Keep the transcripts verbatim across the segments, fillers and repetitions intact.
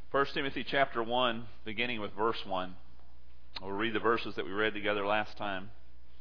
First Timothy chapter one, beginning with verse one. We'll read the verses that we read together last time.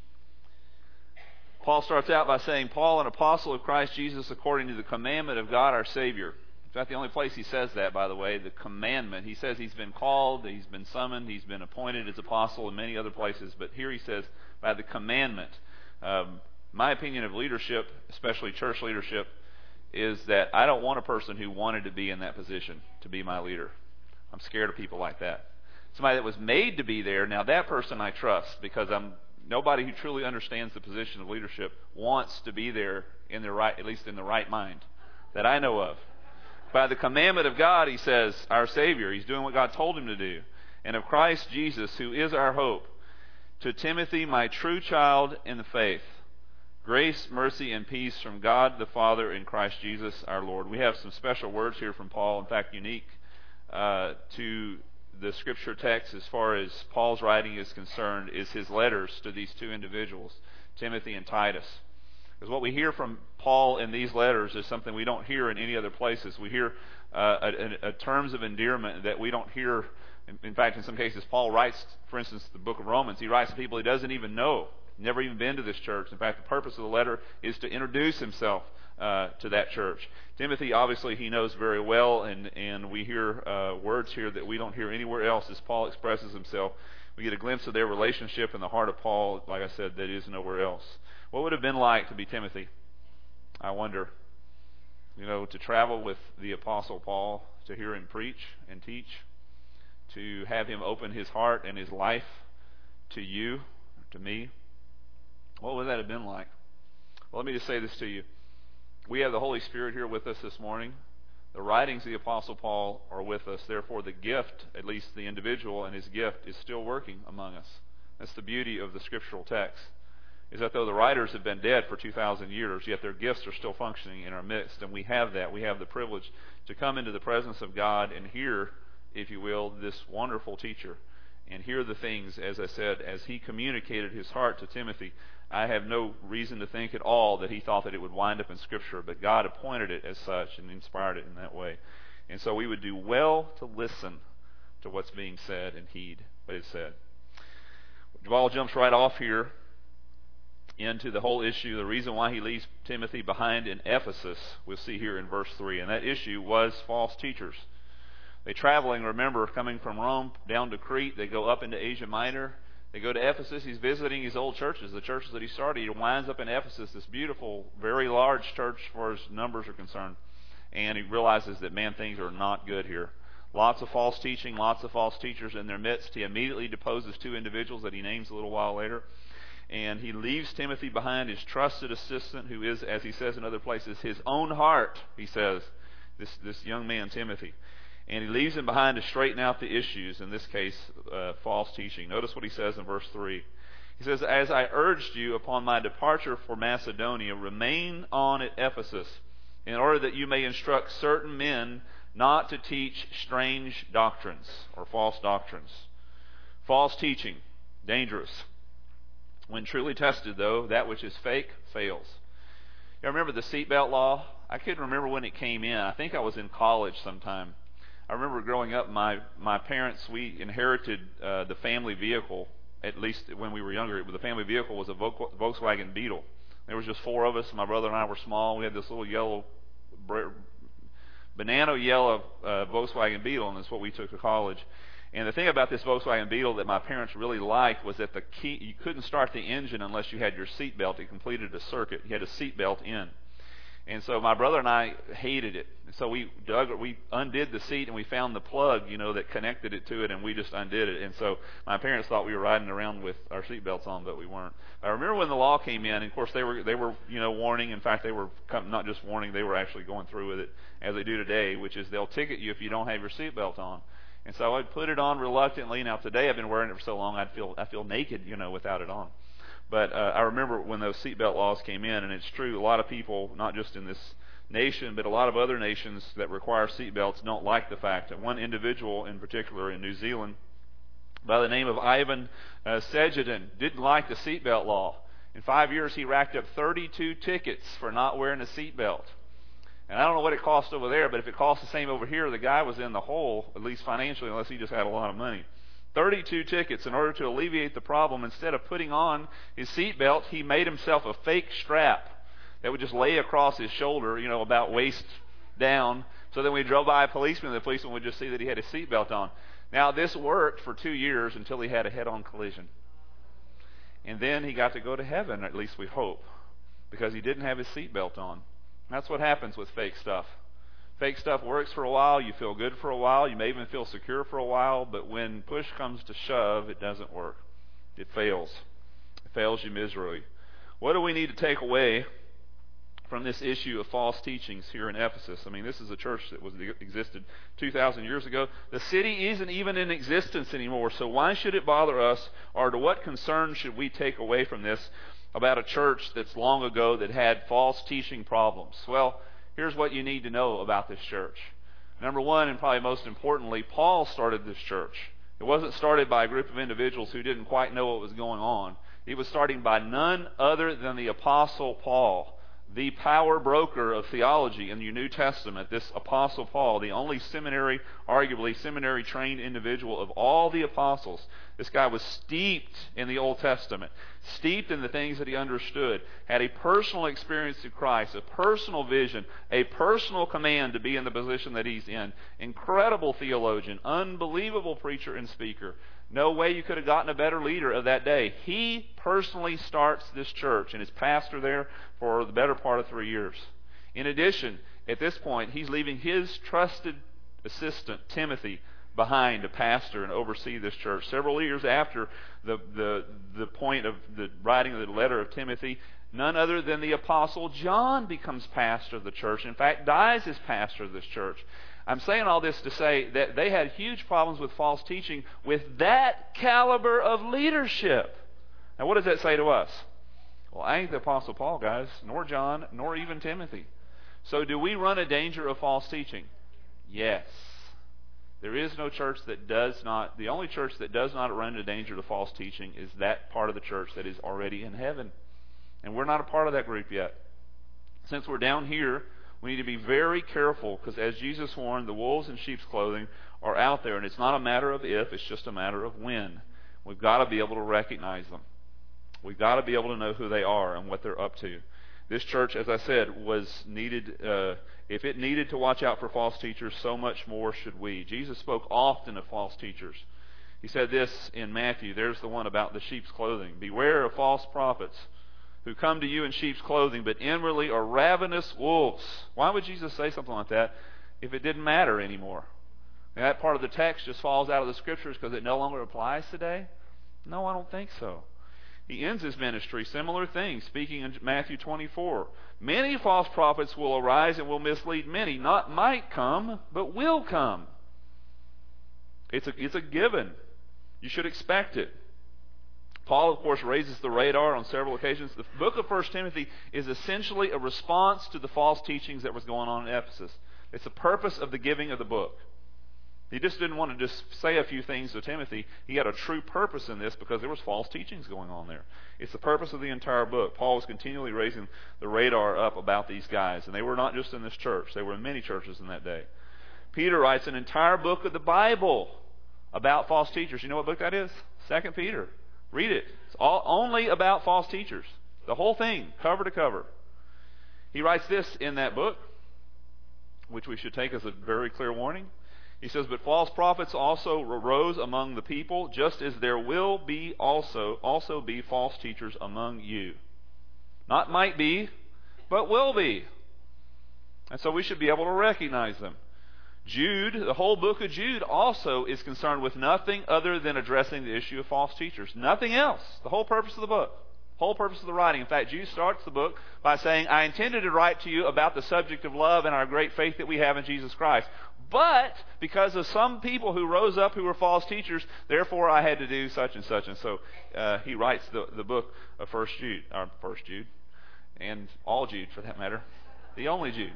Paul starts out by saying, Paul, an apostle of Christ Jesus, according to the commandment of God our Savior. It's not the only place he says that, by the way, the commandment. He says he's been called, he's been summoned, he's been appointed as apostle in many other places, but here he says, by the commandment. Um, my opinion of leadership, especially church leadership, is that I don't want a person who wanted to be in that position to be my leader. I'm scared of people like that. Somebody that was made to be there, now that person I trust, because I'm nobody who truly understands the position of leadership wants to be there in the right, at least in the right mind, that I know of. By the commandment of God, he says, our Savior, he's doing what God told him to do, and of Christ Jesus, who is our hope, to Timothy, my true child in the faith, grace, mercy, and peace from God the Father and Christ Jesus our Lord. We have some special words here from Paul, in fact unique uh, to the scripture text as far as Paul's writing is concerned, is his letters to these two individuals, Timothy and Titus. Because what we hear from Paul in these letters is something we don't hear in any other places. We hear uh, a, a, a terms of endearment that we don't hear. In, in fact, in some cases, Paul writes, for instance, the book of Romans, he writes to people he doesn't even know, never even been to this church. In fact, the purpose of the letter is to introduce himself uh, to that church. Timothy, obviously, he knows very well, and, and we hear uh, words here that we don't hear anywhere else as Paul expresses himself. We get a glimpse of their relationship in the heart of Paul, like I said, that is nowhere else. What would it have been like to be Timothy? I wonder. You know, to travel with the Apostle Paul, to hear him preach and teach, to have him open his heart and his life to you, to me. What would that have been like? Well, let me just say this to you. We have the Holy Spirit here with us this morning. The writings of the Apostle Paul are with us. Therefore, the gift, at least the individual and his gift, is still working among us. That's the beauty of the scriptural text, is that though the writers have been dead for two thousand years, yet their gifts are still functioning in our midst. And we have that. We have the privilege to come into the presence of God and hear, if you will, this wonderful teacher, and hear the things, as I said, as he communicated his heart to Timothy. I have no reason to think at all that he thought that it would wind up in Scripture, but God appointed it as such and inspired it in that way. And so we would do well to listen to what's being said and heed what is said. Paul jumps right off here into the whole issue, the reason why he leaves Timothy behind in Ephesus, we'll see here in verse three. And that issue was false teachers. They traveling, remember, coming from Rome down to Crete, they go up into Asia Minor. They go to Ephesus. He's visiting his old churches, the churches that he started. He winds up in Ephesus, this beautiful, very large church as far as numbers are concerned. And he realizes that, man, things are not good here. Lots of false teaching, lots of false teachers in their midst. He immediately deposes two individuals that he names a little while later. And he leaves Timothy behind, his trusted assistant, who is, as he says in other places, his own heart, he says, this, this young man, Timothy. And he leaves him behind to straighten out the issues, in this case, uh, false teaching. Notice what he says in verse three. He says, as I urged you upon my departure for Macedonia, remain on at Ephesus, in order that you may instruct certain men not to teach strange doctrines or false doctrines. False teaching, dangerous. When truly tested, though, that which is fake fails. You remember the seatbelt law? I couldn't remember when it came in. I think I was in college sometime. I remember growing up, my, my parents, we inherited uh, the family vehicle, at least when we were younger. The family vehicle was a Volkswagen Beetle. There was just four of us. My brother and I were small. We had this little yellow, banana yellow uh, Volkswagen Beetle, and that's what we took to college. And the thing about this Volkswagen Beetle that my parents really liked was that the key, you couldn't start the engine unless you had your seatbelt. It completed a circuit. You had a seatbelt in. And so my brother and I hated it. So we dug, we undid the seat and we found the plug, you know, that connected it to it, and we just undid it. And so my parents thought we were riding around with our seatbelts on, but we weren't. I remember when the law came in, and of course they were they were you know warning. In fact, they were not just warning; they were actually going through with it as they do today, which is they'll ticket you if you don't have your seatbelt on. And so I'd put it on reluctantly. Now today I've been wearing it for so long, I'd feel I feel naked, you know, without it on. But uh, I remember when those seatbelt laws came in, and it's true, a lot of people, not just in this nation, but a lot of other nations that require seatbelts don't like the fact that one individual in particular in New Zealand by the name of Ivan uh, Sejedin didn't like the seatbelt law. In five years, he racked up thirty-two tickets for not wearing a seatbelt. And I don't know what it cost over there, but if it cost the same over here, the guy was in the hole, at least financially, unless he just had a lot of money. thirty-two tickets in order to alleviate the problem. Instead of putting on his seatbelt, he made himself a fake strap that would just lay across his shoulder, you know, about waist down. So then when he drove by a policeman, the policeman would just see that he had his seatbelt on. Now, this worked for two years until he had a head-on collision. And then he got to go to heaven, at least we hope, because he didn't have his seatbelt on. That's what happens with fake stuff. Fake stuff works for a while, you feel good for a while, you may even feel secure for a while, but when push comes to shove, it doesn't work. It fails. It fails you miserably. What do we need to take away from this issue of false teachings here in Ephesus? I mean, this is a church that was existed two thousand years ago. The city isn't even in existence anymore, so why should it bother us, or to what concern should we take away from this about a church that's long ago that had false teaching problems? Well, here's what you need to know about this church. Number one, and probably most importantly, Paul started this church. It wasn't started by a group of individuals who didn't quite know what was going on. It was started by none other than the Apostle Paul, the power broker of theology in the New Testament. This Apostle Paul, the only seminary, arguably seminary-trained individual of all the apostles. This guy was steeped in the Old Testament, steeped in the things that he understood, had a personal experience with Christ, a personal vision, a personal command to be in the position that he's in. Incredible theologian, unbelievable preacher and speaker. No way you could have gotten a better leader of that day. He personally starts this church and is pastor there for the better part of three years. In addition, at this point, he's leaving his trusted assistant, Timothy, behind to pastor and oversee this church. Several years after the, the, the point of the writing of the letter of Timothy, none other than the Apostle John becomes pastor of the church. In fact, dies as pastor of this church. I'm saying all this to say that they had huge problems with false teaching with that caliber of leadership. Now, what does that say to us? Well, I ain't the Apostle Paul, guys, nor John, nor even Timothy. So do we run a danger of false teaching? Yes. There is no church that does not, the only church that does not run a danger to false teaching is that part of the church that is already in heaven. And we're not a part of that group yet. Since we're down here, we need to be very careful, because as Jesus warned, the wolves in sheep's clothing are out there, and it's not a matter of if, it's just a matter of when. We've got to be able to recognize them. We've got to be able to know who they are and what they're up to. This church, as I said, was needed, uh, if it needed to watch out for false teachers, so much more should we. Jesus spoke often of false teachers. He said this in Matthew, there's the one about the sheep's clothing. Beware of false prophets who come to you in sheep's clothing, but inwardly are ravenous wolves. Why would Jesus say something like that if it didn't matter anymore? And that part of the text just falls out of the Scriptures because it no longer applies today? No, I don't think so. He ends his ministry, similar things, speaking in Matthew twenty-four. Many false prophets will arise and will mislead many. Not might come, but will come. It's a, it's a given. You should expect it. Paul, of course, raises the radar on several occasions. The book of First Timothy is essentially a response to the false teachings that was going on in Ephesus. It's the purpose of the giving of the book. He just didn't want to just say a few things to Timothy. He had a true purpose in this because there was false teachings going on there. It's the purpose of the entire book. Paul was continually raising the radar up about these guys. And they were not just in this church. They were in many churches in that day. Peter writes an entire book of the Bible about false teachers. You know what book that is? Second Peter. Read it. It's all only about false teachers. The whole thing, cover to cover. He writes this in that book, which we should take as a very clear warning. He says, but false prophets also arose among the people, just as there will be also, also be false teachers among you. Not might be, but will be. And so we should be able to recognize them. Jude, the whole book of Jude also is concerned with nothing other than addressing the issue of false teachers. Nothing else. The whole purpose of the book. Whole purpose of the writing. In fact, Jude starts the book by saying, I intended to write to you about the subject of love and our great faith that we have in Jesus Christ. But because of some people who rose up who were false teachers, therefore I had to do such and such. And so uh, he writes the, the book of First Jude, or First Jude, and all Jude for that matter, the only Jude.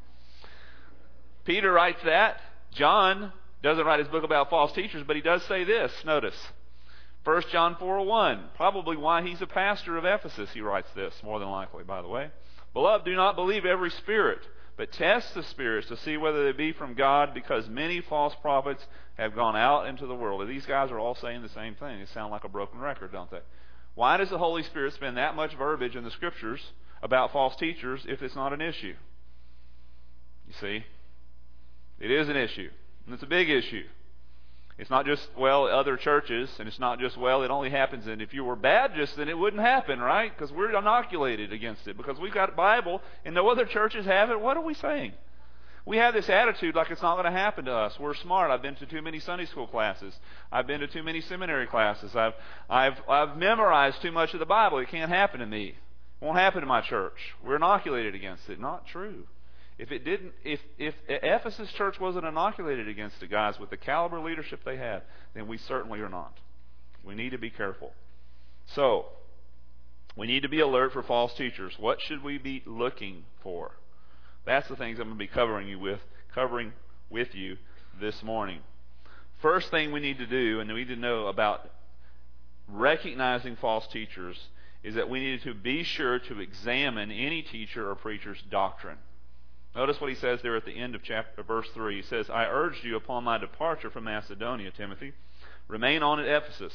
Peter writes that. John doesn't write his book about false teachers, but he does say this. Notice, First John four one, probably why he's a pastor of Ephesus, he writes this, more than likely, by the way. Beloved, do not believe every spirit, But test the spirits to see whether they be from God, because many false prophets have gone out into the world. And these guys are all saying the same thing. They sound like a broken record, don't they? Why does the Holy Spirit spend that much verbiage in the Scriptures about false teachers if it's not an issue? You see, it is an issue, and it's a big issue. It's not just, well, other churches, and it's not just, well, it only happens, and if you were Baptist, then it wouldn't happen, right? Because we're inoculated against it, because we've got a Bible, and no other churches have it. What are we saying? We have this attitude like it's not going to happen to us. We're smart. I've been to too many Sunday school classes. I've been to too many seminary classes. I've, I've, I've memorized too much of the Bible. It can't happen to me. It won't happen to my church. We're inoculated against it. Not true. If it didn't, if, if Ephesus church wasn't inoculated against it, guys, with the caliber leadership they had, then we certainly are not. We need to be careful. So, we need to be alert for false teachers. What should we be looking for? That's the things I'm going to be covering you with, covering with you this morning. First thing we need to do, and we need to know about recognizing false teachers, is that we need to be sure to examine any teacher or preacher's doctrine. Notice what he says there at the end of chapter, verse three. He says, I urged you upon my departure from Macedonia, Timothy, remain on at Ephesus,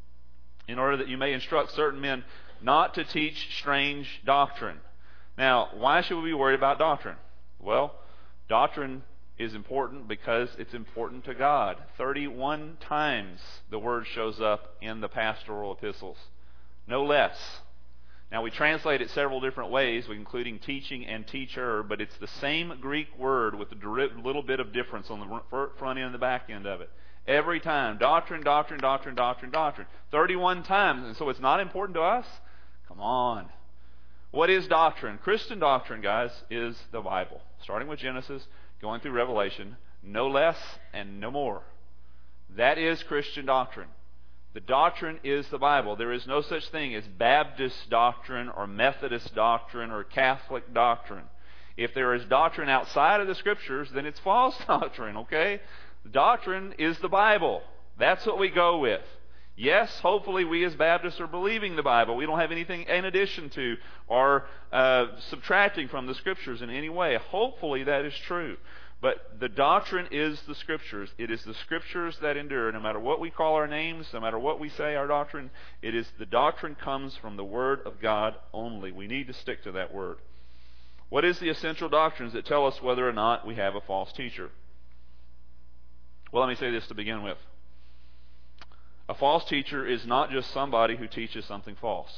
in order that you may instruct certain men not to teach strange doctrine. Now, why should we be worried about doctrine? Well, doctrine is important because it's important to God. thirty-one times the word shows up in the pastoral epistles. No less. Now, we translate it several different ways, including teaching and teacher, but it's the same Greek word with a little bit of difference on the front end and the back end of it. Every time. Doctrine, doctrine, doctrine, doctrine, doctrine. thirty-one times. And so it's not important to us? Come on. What is doctrine? Christian doctrine, guys, is the Bible. Starting with Genesis, going through Revelation, no less and no more. That is Christian doctrine. The doctrine is the Bible. There is no such thing as Baptist doctrine or Methodist doctrine or Catholic doctrine. If there is doctrine outside of the Scriptures, then it's false doctrine, okay? The doctrine is the Bible. That's what we go with. Yes, hopefully we as Baptists are believing the Bible. We don't have anything in addition to or uh, subtracting from the Scriptures in any way. Hopefully that is true. But the doctrine is the Scriptures. It is the Scriptures that endure. No matter what we call our names, no matter what we say our doctrine, it is the doctrine comes from the Word of God only. We need to stick to that Word. What is the essential doctrines that tell us whether or not we have a false teacher? Well, let me say this to begin with. A false teacher is not just somebody who teaches something false.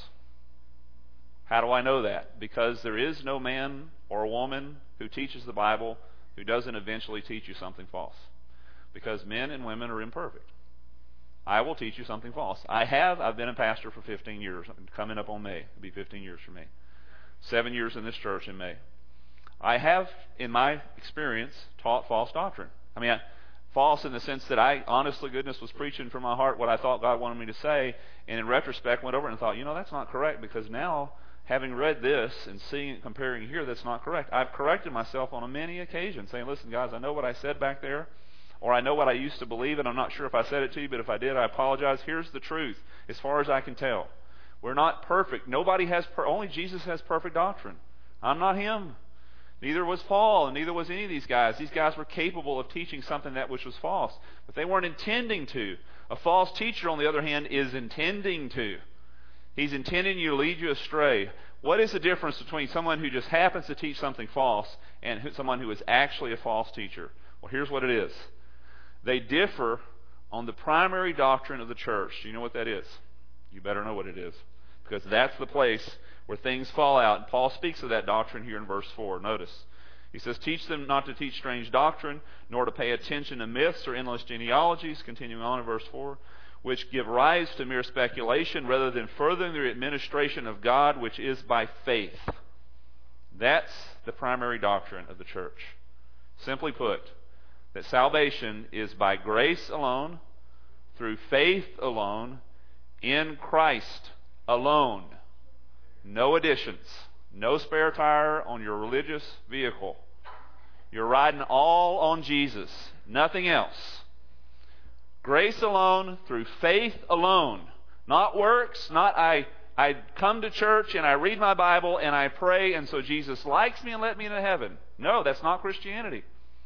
How do I know that? Because there is no man or woman who teaches the Bible who doesn't eventually teach you something false. Because men and women are imperfect. I will teach you something false. I have. I've been a pastor for fifteen years. Coming up on May. It'll be fifteen years for me. Seven years in this church in May. I have, in my experience, taught false doctrine. I mean, I, false in the sense that I, honestly, goodness, was preaching from my heart what I thought God wanted me to say, and in retrospect went over and thought, you know, that's not correct, because now, having read this and seeing it, comparing here, that's not correct. I've corrected myself on many occasions, saying, listen, guys, I know what I said back there, or I know what I used to believe, and I'm not sure if I said it to you, but if I did, I apologize. Here's the truth, as far as I can tell. We're not perfect. Nobody has, per- only Jesus has perfect doctrine. I'm not him. Neither was Paul, and neither was any of these guys. These guys were capable of teaching something that which was false, but they weren't intending to. A false teacher, on the other hand, is intending to. He's intending you to lead you astray. What is the difference between someone who just happens to teach something false and who, someone who is actually a false teacher? Well, here's what it is. They differ on the primary doctrine of the church. Do you know what that is? You better know what it is, because that's the place where things fall out. And Paul speaks of that doctrine here in verse four. Notice. He says, teach them not to teach strange doctrine, nor to pay attention to myths or endless genealogies, continuing on in verse four, which give rise to mere speculation rather than furthering the administration of God, which is by faith. That's the primary doctrine of the church. Simply put, that salvation is by grace alone, through faith alone, in Christ alone. No additions. No spare tire on your religious vehicle. You're riding all on Jesus. Nothing else. Grace alone, through faith alone. Not works, not I, I come to church and I read my Bible and I pray, and so Jesus likes me and let me into heaven. No, that's not Christianity.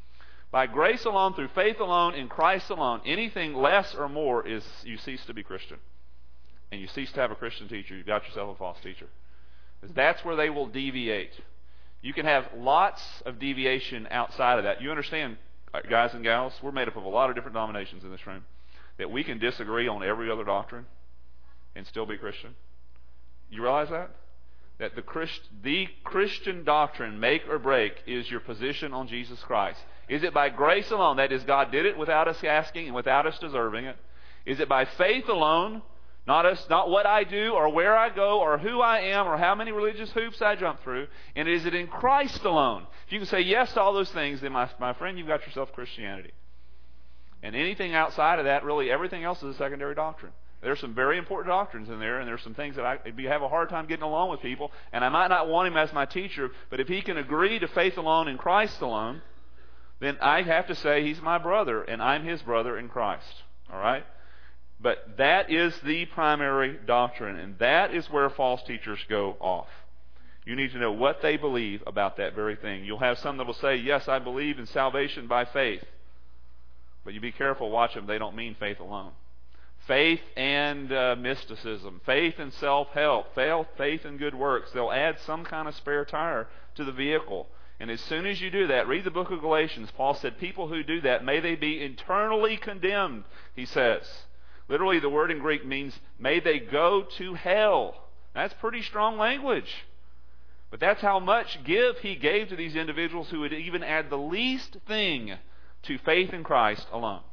By grace alone, through faith alone, in Christ alone, anything less or more is you cease to be Christian. And you cease to have a Christian teacher. You've got yourself a false teacher. That's where they will deviate. You can have lots of deviation outside of that. You understand, guys and gals, we're made up of a lot of different denominations in this room, that we can disagree on every other doctrine and still be Christian. You realize that? That the, Christ, the Christian doctrine, make or break, is your position on Jesus Christ. Is it by grace alone? That is, God did it without us asking and without us deserving it. Is it by faith alone? Not us, not what I do or where I go or who I am or how many religious hoops I jump through. And is it in Christ alone? If you can say yes to all those things, then my, my friend, you've got yourself Christianity. And anything outside of that, really everything else is a secondary doctrine. There's some very important doctrines in there, and there's some things that I have a hard time getting along with people, and I might not want him as my teacher, but if he can agree to faith alone in Christ alone, then I have to say he's my brother, and I'm his brother in Christ. All right? But that is the primary doctrine, and that is where false teachers go off. You need to know what they believe about that very thing. You'll have some that will say, yes, I believe in salvation by faith. But you be careful, watch them, they don't mean faith alone. Faith and uh, mysticism, faith and self-help, faith and good works. They'll add some kind of spare tire to the vehicle. And as soon as you do that, read the book of Galatians. Paul said, people who do that, may they be internally condemned, he says. Literally, the word in Greek means, may they go to hell. That's pretty strong language. But that's how much give he gave to these individuals who would even add the least thing to faith in Christ alone.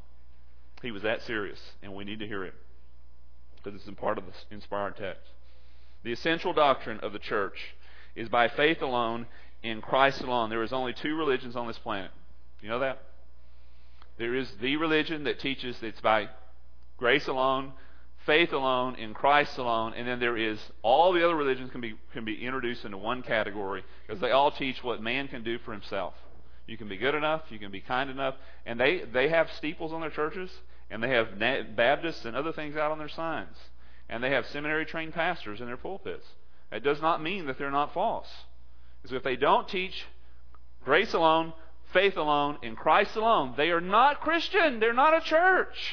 He was that serious, and we need to hear it, because it's in part of the inspired text. The essential doctrine of the church is by faith alone, in Christ alone. There is only two religions on this planet. You know that? There is the religion that teaches that it's by grace alone, faith alone, in Christ alone, and then there is all the other religions can be can be introduced into one category, because they all teach what man can do for himself. You can be good enough, you can be kind enough, and they, they have steeples on their churches, and they have Baptists and other things out on their signs, and they have seminary-trained pastors in their pulpits. It does not mean that they're not false. Because if they don't teach grace alone, faith alone, in Christ alone, they are not Christian. They're not a church.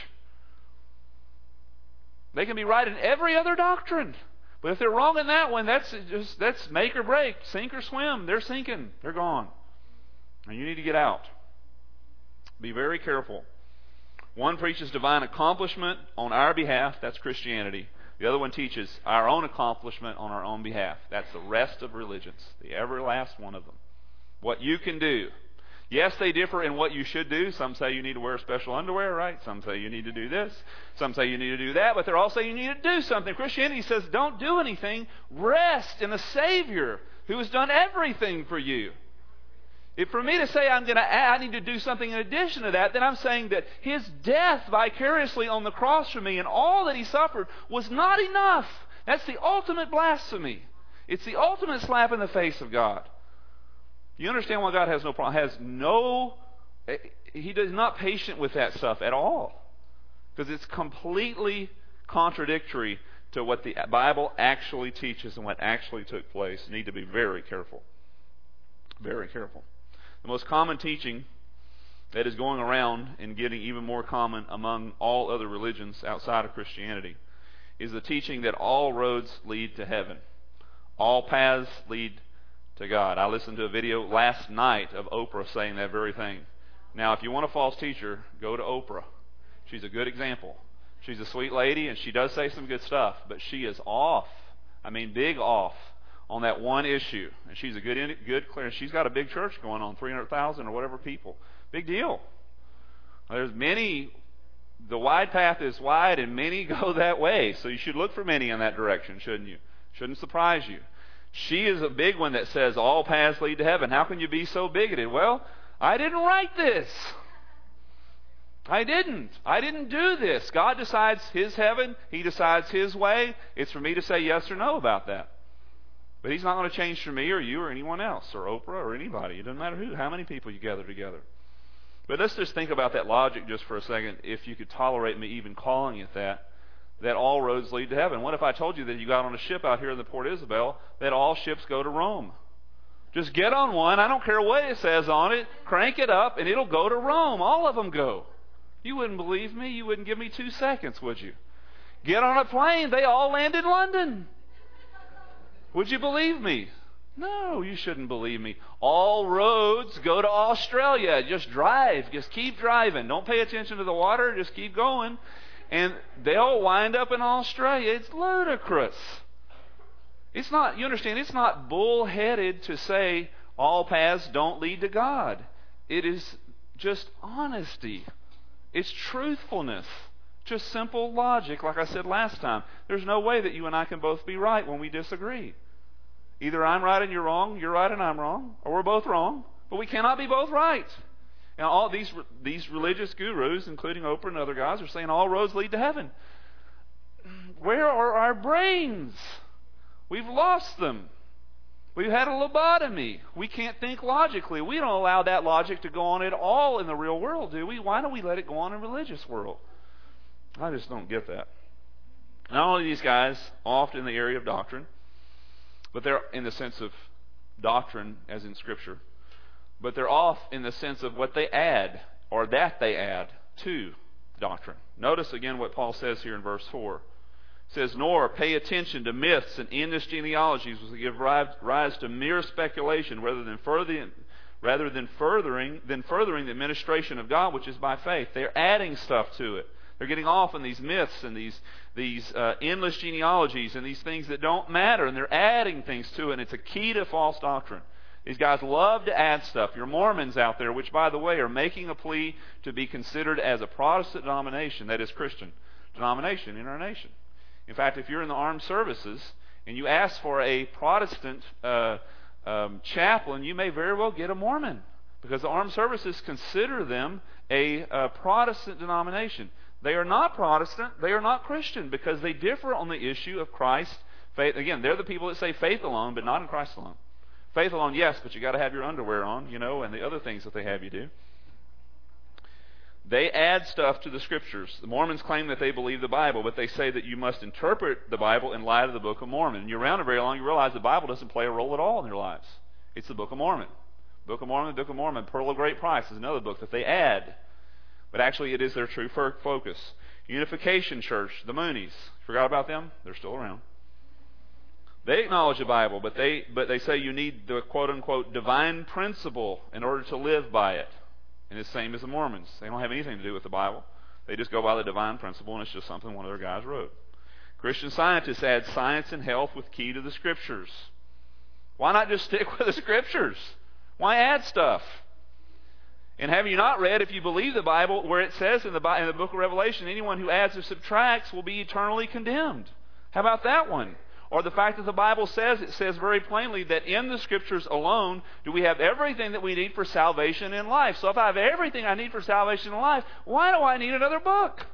They can be right in every other doctrine, but if they're wrong in that one, that's just that's make or break, sink or swim. They're sinking. They're gone. And you need to get out. Be very careful. One preaches divine accomplishment on our behalf. That's Christianity. The other one teaches our own accomplishment on our own behalf. That's the rest of religions, the every last one of them. What you can do. Yes, they differ in what you should do. Some say you need to wear special underwear, right? Some say you need to do this. Some say you need to do that. But they're all saying you need to do something. Christianity says don't do anything. Rest in the Savior who has done everything for you. If for me to say I'm going to add, I need to do something in addition to that, then I'm saying that His death vicariously on the cross for me and all that He suffered was not enough. That's the ultimate blasphemy. It's the ultimate slap in the face of God. You understand why God has no problem? Has no, He is not patient with that stuff at all, because it's completely contradictory to what the Bible actually teaches and what actually took place. You need to be very careful. Very careful. The most common teaching that is going around and getting even more common among all other religions outside of Christianity is the teaching that all roads lead to heaven. All paths lead to God. I listened to a video last night of Oprah saying that very thing. Now, if you want a false teacher, go to Oprah. She's a good example. She's a sweet lady, and she does say some good stuff, but she is off. I mean, big off on that one issue. And she's a good, good clear. She's got a big church going on, three hundred thousand or whatever people. Big deal. There's many, the wide path is wide, and many go that way. So you should look for many in that direction, shouldn't you? Shouldn't surprise you. She is a big one that says all paths lead to heaven. How can you be so bigoted? Well, I didn't write this. I didn't. I didn't do this. God decides His heaven. He decides His way. It's for me to say yes or no about that. But He's not going to change for me or you or anyone else or Oprah or anybody. It doesn't matter who, how many people you gather together. But let's just think about that logic just for a second. If you could tolerate me even calling it that, that all roads lead to heaven? What if I told you that you got on a ship out here in the Port Isabel, that all ships go to Rome? Just get on one, I don't care what it says on it, crank it up, and it'll go to Rome. All of them go. You wouldn't believe me. You wouldn't give me two seconds, would you? Get on a plane, they all land in London. Would you believe me? No, you shouldn't believe me. All roads go to Australia. Just drive. Just keep driving. Don't pay attention to the water. Just keep going. And they'll wind up in Australia. It's ludicrous. It's not, you understand, it's not bullheaded to say all paths don't lead to God. It is just honesty. It's truthfulness. Just simple logic, like I said last time. There's no way that you and I can both be right when we disagree. Either I'm right and you're wrong, you're right and I'm wrong, or we're both wrong, but we cannot be both right. Now, all these these religious gurus, including Oprah and other guys, are saying all roads lead to heaven. Where are our brains? We've lost them. We've had a lobotomy. We can't think logically. We don't allow that logic to go on at all in the real world, do we? Why don't we let it go on in the religious world? I just don't get that. Not only these guys off in the area of doctrine, but they're in the sense of doctrine as in Scripture, but they're off in the sense of what they add, or that they add to doctrine. Notice again what Paul says here in verse four. It says, nor pay attention to myths and endless genealogies which give rise to mere speculation rather than furthering, rather than furthering, than furthering the administration of God, which is by faith. They're adding stuff to it. They're getting off on these myths and these these uh, endless genealogies and these things that don't matter, and they're adding things to it, and it's a key to false doctrine. These guys love to add stuff. Your Mormons out there, which, by the way, are making a plea to be considered as a Protestant denomination, that is Christian denomination in our nation. In fact, if you're in the armed services and you ask for a Protestant uh, um, chaplain, you may very well get a Mormon, because the armed services consider them a, a Protestant denomination. They are not Protestant. They are not Christian, because they differ on the issue of Christ. Faith. Again, they're the people that say faith alone, but not in Christ alone. Faith alone, yes, but you got to have your underwear on, you know, and the other things that they have you do. They add stuff to the Scriptures. The Mormons claim that they believe the Bible, but they say that you must interpret the Bible in light of the Book of Mormon. And you're around it very long, you realize the Bible doesn't play a role at all in their lives. It's the Book of Mormon. Book of Mormon, Book of Mormon, Pearl of Great Price is another book that they add. But actually it is their true focus. Unification Church, the Moonies. Forgot about them? They're still around. They acknowledge the Bible, but they but they say you need the quote-unquote divine principle in order to live by it. And it's the same as the Mormons. They don't have anything to do with the Bible. They just go by the divine principle, and it's just something one of their guys wrote. Christian Scientists add science and health with key to the Scriptures. Why not just stick with the Scriptures? Why add stuff? And have you not read, if you believe the Bible, where it says in the, in the book of Revelation, anyone who adds or subtracts will be eternally condemned? How about that one? Or the fact that the Bible says, it says very plainly that in the Scriptures alone do we have everything that we need for salvation in life. So if I have everything I need for salvation in life, why do I need another book?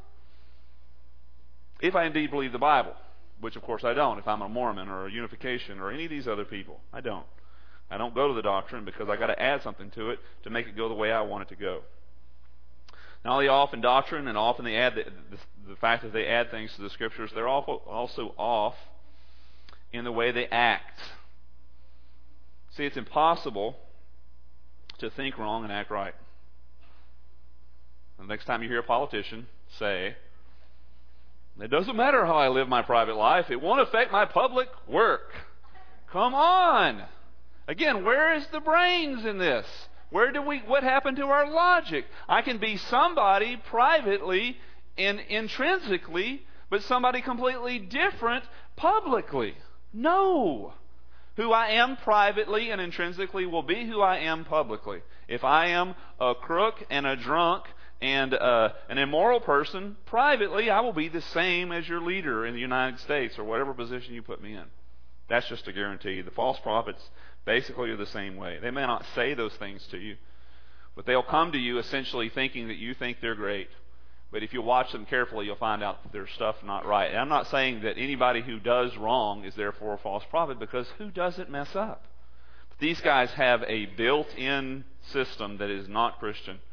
If I indeed believe the Bible, which of course I don't, if I'm a Mormon or a Unification or any of these other people. I don't. I don't go to the doctrine because I got to add something to it to make it go the way I want it to go. Not only off in doctrine, and often they add the, the, the fact that they add things to the Scriptures, they're also off in the way they act. See, it's impossible to think wrong and act right. The next time you hear a politician say, it doesn't matter how I live my private life, it won't affect my public work. Come on! Again, where is the brains in this? Where do we? What happened to our logic? I can be somebody privately and intrinsically, but somebody completely different publicly. No. Who I am privately and intrinsically will be who I am publicly. If I am a crook and a drunk and uh, an immoral person, privately I will be the same as your leader in the United States or whatever position you put me in. That's just a guarantee. The false prophets basically are the same way. They may not say those things to you, but they'll come to you essentially thinking that you think they're great. But if you watch them carefully, you'll find out that their stuff not right. And I'm not saying that anybody who does wrong is therefore a false prophet, because who doesn't mess up? But these guys have a built-in system that is not Christian,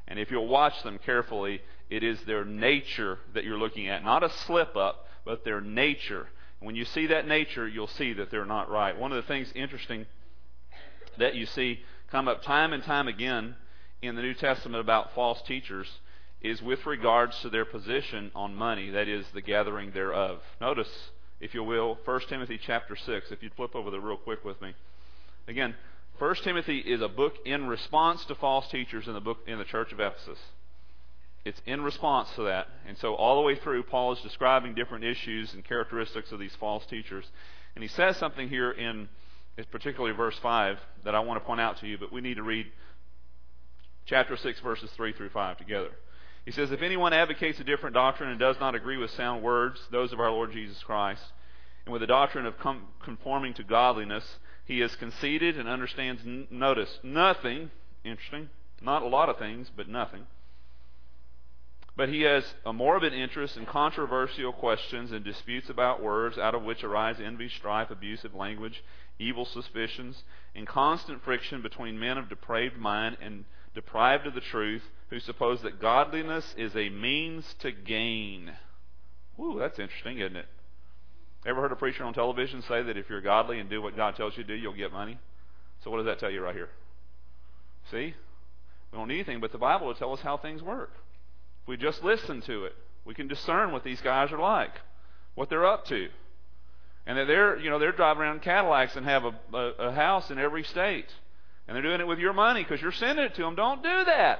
And if you'll watch them carefully, it is their nature that you're looking at. Not a slip-up, but their nature. And when you see that nature, you'll see that they're not right. One of the things interesting that you see come up time and time again in the New Testament about false teachers is with regards to their position on money, that is, the gathering thereof. Notice, if you will, First Timothy chapter six, if you'd flip over there real quick with me. Again, First Timothy is a book in response to false teachers in the book in the church of Ephesus. It's in response to that. And so all the way through, Paul is describing different issues and characteristics of these false teachers. And he says something here in particularly verse five that I want to point out to you, but we need to read chapter six, verses three through five together. He says, if anyone advocates a different doctrine and does not agree with sound words, those of our Lord Jesus Christ, and with the doctrine of com- conforming to godliness, he is conceited and understands, n- notice, nothing. Interesting. Not a lot of things, but nothing. But he has a morbid interest in controversial questions and disputes about words, out of which arise envy, strife, abusive language, evil suspicions, and constant friction between men of depraved mind and deprived of the truth, who suppose that godliness is a means to gain. Whew, that's interesting, isn't it? Ever heard a preacher on television say that if you're godly and do what God tells you to do, you'll get money? So what does that tell you right here? See? We don't need anything but the Bible to tell us how things work. If we just listen to it, we can discern what these guys are like, what they're up to. And that they're, you know, they're driving around Cadillacs and have a, a, a house in every state. And they're doing it with your money because you're sending it to them. Don't do that.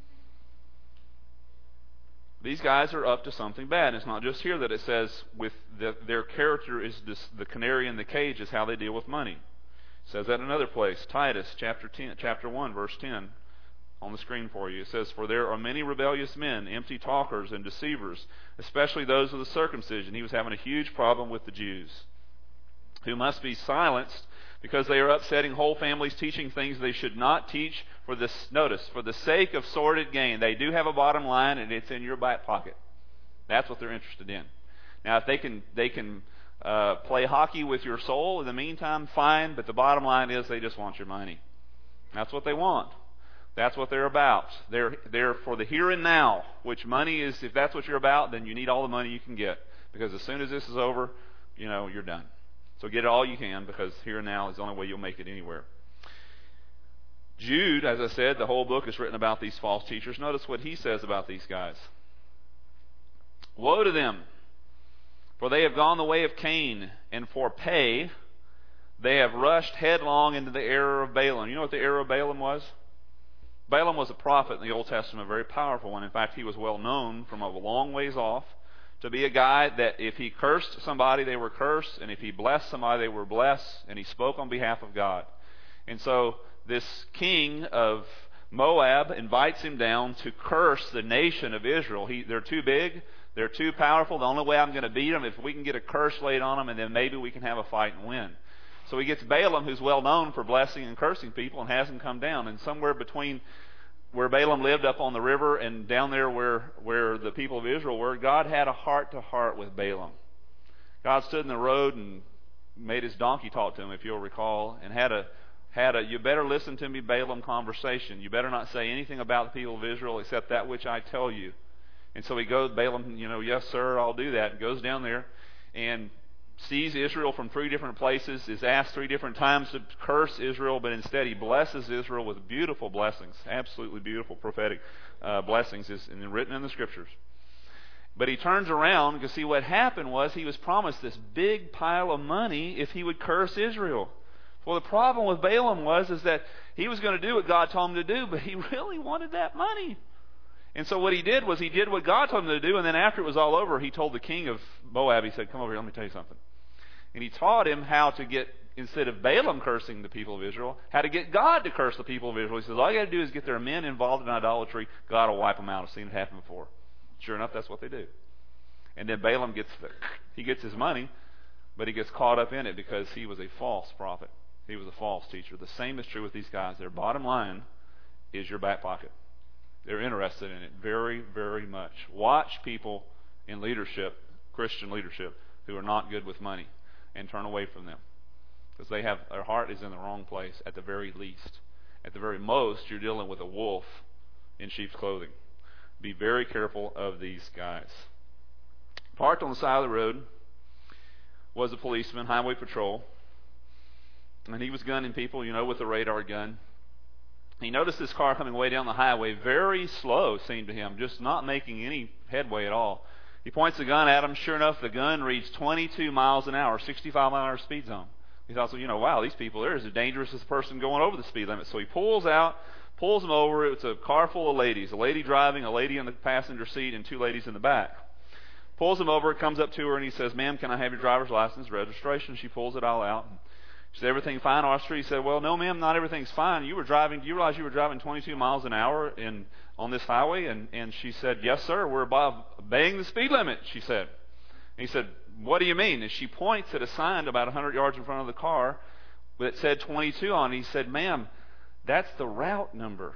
These guys are up to something bad. And it's not just here that it says with the, their character is this, the canary in the cage is how they deal with money. It says that in another place, Titus chapter ten, chapter one, verse ten, on the screen for you. It says, for there are many rebellious men, empty talkers and deceivers, especially those of the circumcision. He was having a huge problem with the Jews, who must be silenced because they are upsetting whole families, teaching things they should not teach for this, notice, for the sake of sordid gain. They do have a bottom line, and it's in your back pocket. That's what they're interested in. Now, if they can they can uh, play hockey with your soul in the meantime, fine, but the bottom line is they just want your money. That's what they want. That's what they're about. They're they're for the here and now, which money is, if that's what you're about, then you need all the money you can get. Because as soon as this is over, you know, you're done. So get all you can, because here and now is the only way you'll make it anywhere. Jude, as I said, the whole book is written about these false teachers. Notice what he says about these guys. Woe to them, for they have gone the way of Cain, and for pay they have rushed headlong into the error of Balaam. You know what the error of Balaam was? Balaam was a prophet in the Old Testament, a very powerful one. In fact, he was well known from a long ways off to be a guy that if he cursed somebody, they were cursed, and if he blessed somebody, they were blessed, and he spoke on behalf of God. And so this king of Moab invites him down to curse the nation of Israel. He, they're too big, they're too powerful. The only way I'm going to beat them is if we can get a curse laid on them, and then maybe we can have a fight and win. So he gets Balaam, who's well known for blessing and cursing people, and has him come down. And somewhere between where Balaam lived up on the river and down there where, where the people of Israel were, God had a heart-to-heart with Balaam. God stood in the road and made his donkey talk to him, if you'll recall, and had a had a you better listen to me, Balaam conversation. You better not say anything about the people of Israel except that which I tell you. And so he goes, Balaam, you know, yes, sir, I'll do that. And goes down there and sees Israel from three different places, is asked three different times to curse Israel, but instead he blesses Israel with beautiful blessings, absolutely beautiful prophetic uh, blessings, is written in the Scriptures. But he turns around, because see what happened was he was promised this big pile of money if he would curse Israel. Well, the problem with Balaam was is that he was going to do what God told him to do, but he really wanted that money. And so what he did was he did what God told him to do, and then after it was all over, he told the king of Moab, he said, come over here, let me tell you something. And he taught him how to get, instead of Balaam cursing the people of Israel, how to get God to curse the people of Israel. He says, all you got to do is get their men involved in idolatry. God will wipe them out. I've seen it happen before. Sure enough, that's what they do. And then Balaam gets the, he gets his money, but he gets caught up in it because he was a false prophet. He was a false teacher. The same is true with these guys. Their bottom line is your back pocket. They're interested in it very, very much. Watch people in leadership, Christian leadership, who are not good with money, and turn away from them, because they have their heart is in the wrong place at the very least. At the very most, you're dealing with a wolf in sheep's clothing. Be very careful of these guys. Parked on the side of the road was a policeman, highway patrol, and he was gunning people, you know, with a radar gun. He noticed this car coming way down the highway, very slow, seemed to him, just not making any headway at all. He points the gun at him. Sure enough, the gun reads twenty-two miles an hour, sixty-five mile an hour speed zone. He thought, so, you know, wow, these people, they're as dangerous as a person going over the speed limit. So he pulls out, pulls them over. It's a car full of ladies, a lady driving, a lady in the passenger seat, and two ladies in the back. Pulls them over, comes up to her, and he says, ma'am, can I have your driver's license, registration? She pulls it all out. She said, everything fine, officer? He said, well, no, ma'am, not everything's fine. You were driving, do you realize you were driving twenty-two miles an hour in on this highway? And, and she said, yes, sir, we're above obeying the speed limit, she said. And he said, what do you mean? And she points at a sign about one hundred yards in front of the car that said twenty-two on it. He said, ma'am, that's the route number.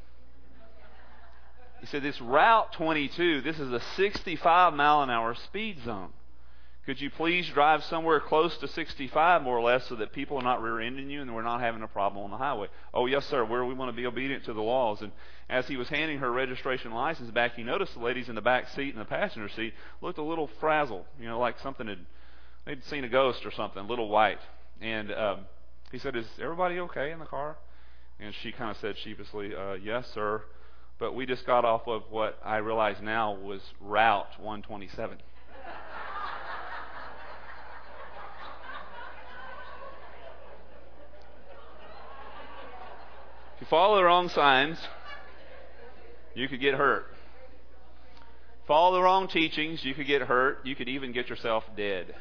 He said, this route twenty-two, this is a sixty-five mile an hour speed zone. Could you please drive somewhere close to sixty-five, more or less, so that people are not rear-ending you and we're not having a problem on the highway? Oh, yes, sir, where we want to be obedient to the laws. And as he was handing her registration license back, he noticed the ladies in the back seat and the passenger seat looked a little frazzled, you know, like something had, they'd seen a ghost or something, a little white. And um, he said, is everybody okay in the car? And she kind of said sheepishly, uh, yes, sir, but we just got off of what I realize now was Route one twenty-seven. If you follow the wrong signs, you could get hurt. Follow the wrong teachings, you could get hurt. You could even get yourself dead.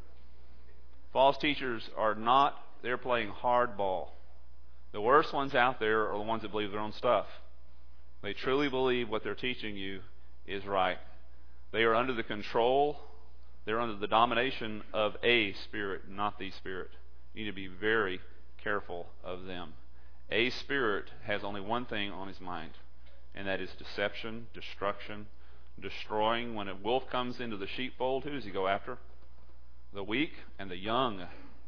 False teachers are not, they're playing hardball. The worst ones out there are the ones that believe their own stuff. They truly believe what they're teaching you is right. They are under the control, they're under the domination of a spirit, not the spirit. You need to be very careful of them. A spirit has only one thing on his mind, and that is deception, destruction, destroying. When a wolf comes into the sheepfold, who does he go after? The weak and the young.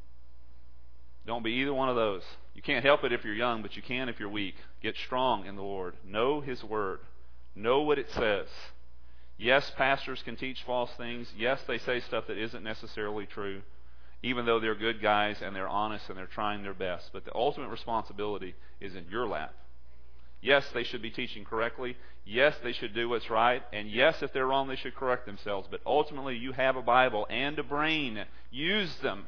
Don't be either one of those. You can't help it if you're young, but you can if you're weak. Get strong in the Lord. Know His Word. Know what it says. Yes, pastors can teach false things. Yes, they say stuff that isn't necessarily true, even though they're good guys and they're honest and they're trying their best. But the ultimate responsibility is in your lap. Yes, they should be teaching correctly. Yes, they should do what's right. And yes, if they're wrong, they should correct themselves. But ultimately, you have a Bible and a brain. Use them.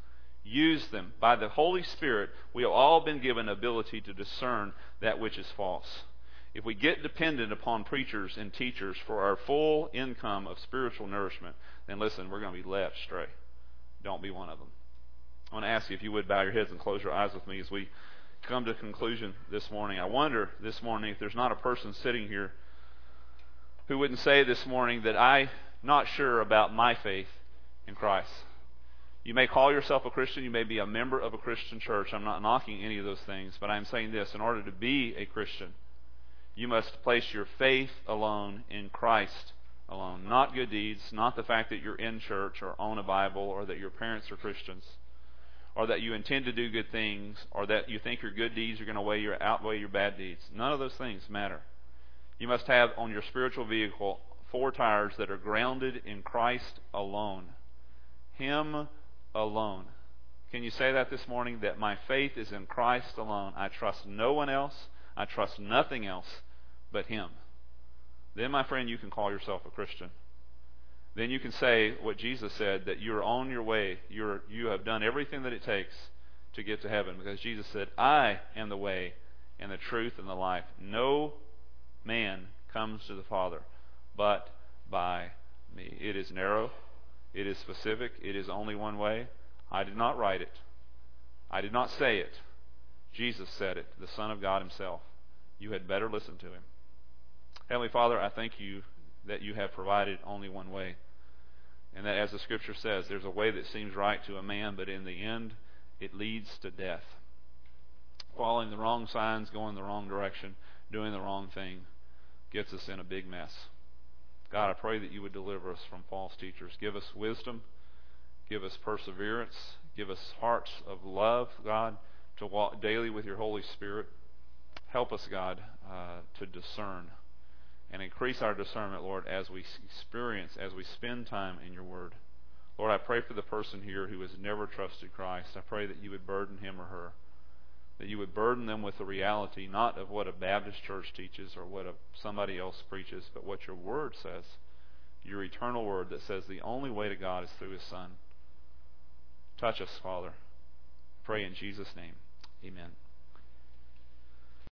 Use them. By the Holy Spirit, we have all been given ability to discern that which is false. If we get dependent upon preachers and teachers for our full income of spiritual nourishment, then listen, we're going to be led astray. Don't be one of them. I want to ask you if you would bow your heads and close your eyes with me as we come to a conclusion this morning. I wonder this morning if there's not a person sitting here who wouldn't say this morning that I'm not sure about my faith in Christ. You may call yourself a Christian. You may be a member of a Christian church. I'm not knocking any of those things, but I'm saying this. In order to be a Christian, you must place your faith alone in Christ alone. Not good deeds, not the fact that you're in church or own a Bible or that your parents are Christians or that you intend to do good things or that you think your good deeds are going to weigh your, outweigh your bad deeds. None of those things matter. You must have on your spiritual vehicle four tires that are grounded in Christ alone. Him alone. Can you say that this morning? That my faith is in Christ alone. I trust no one else. I trust nothing else but Him. Then, my friend, you can call yourself a Christian. Then you can say what Jesus said, that you're on your way. You're, you have done everything that it takes to get to heaven. Because Jesus said, I am the way and the truth and the life. No man comes to the Father but by me. It is narrow. It is specific. It is only one way. I did not write it. I did not say it. Jesus said it, the Son of God Himself. You had better listen to Him. Heavenly Father, I thank You that You have provided only one way. And that, as the Scripture says, there's a way that seems right to a man, but in the end, it leads to death. Following the wrong signs, going the wrong direction, doing the wrong thing, gets us in a big mess. God, I pray that You would deliver us from false teachers. Give us wisdom. Give us perseverance. Give us hearts of love, God, to walk daily with Your Holy Spirit. Help us, God, uh, to discern. And increase our discernment, Lord, as we experience, as we spend time in your word. Lord, I pray for the person here who has never trusted Christ. I pray that you would burden him or her, that you would burden them with the reality not of what a Baptist church teaches or what a, somebody else preaches, but what your word says, your eternal word that says the only way to God is through his Son. Touch us, Father. Pray in Jesus' name. Amen.